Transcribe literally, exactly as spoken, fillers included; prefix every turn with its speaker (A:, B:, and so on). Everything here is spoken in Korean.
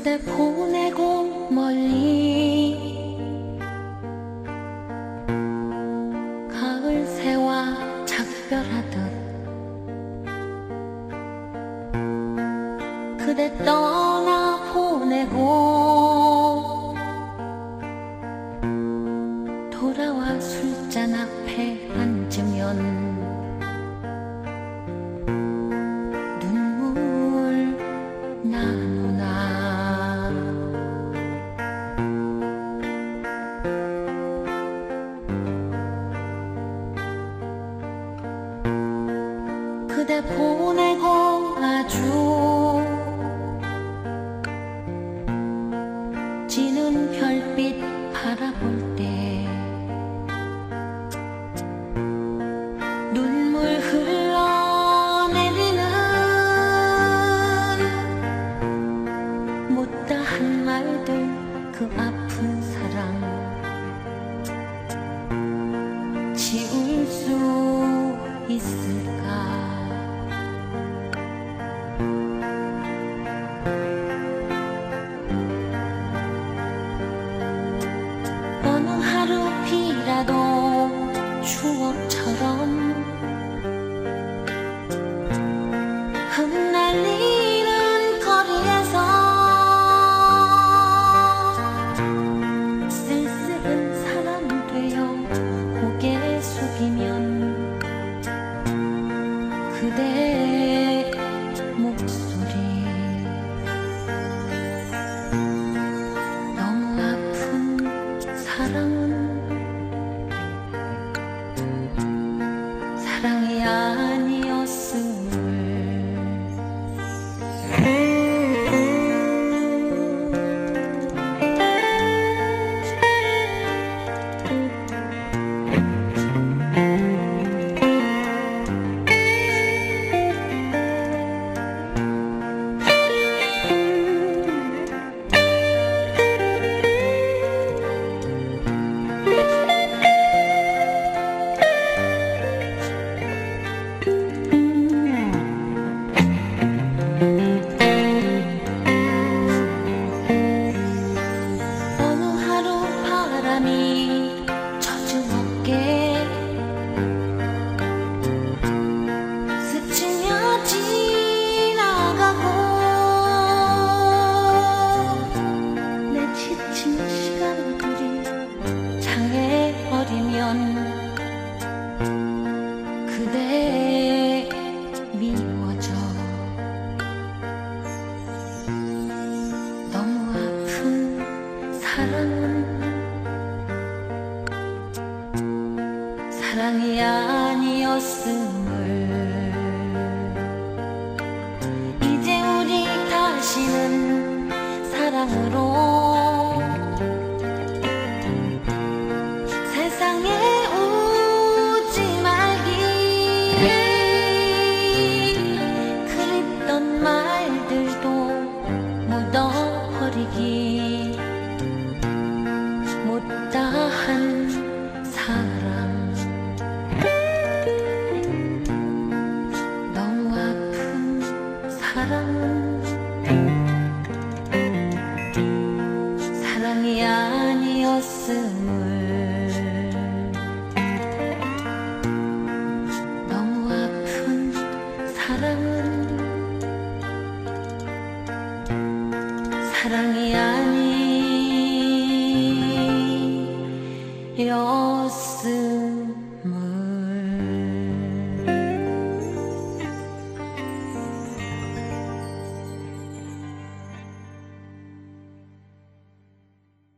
A: 그대 보내고 멀리 가을 새와 작별하듯 그대 떠나 보내고 돌아와 술잔 앞에 앉으면 눈물 나누나. 그대 보내고 아주 지는 별빛 바라볼 때 눈물 흘러내리는 못다한 말들 그 아픈 사랑 지울 수 있을까. 어느 하루 비라도 추억처럼 흩날리는 거리에서 쓸쓸한 사람 되어 고개 숙이면 그대의 목소리 너무 아픈 사랑은 사랑이 아니었음을. 스치며 지나가고 내 지친 시간들이 장애 버리면 그대 미워져. 너무 아픈 사랑은 사랑이 아니었음을. 이제 우리 다시는 사랑으로 세상에 오지 말기. 그립던 말들도 묻어버리기. 못다한 사랑 너무 아픈 사랑은 사랑이 아니었음.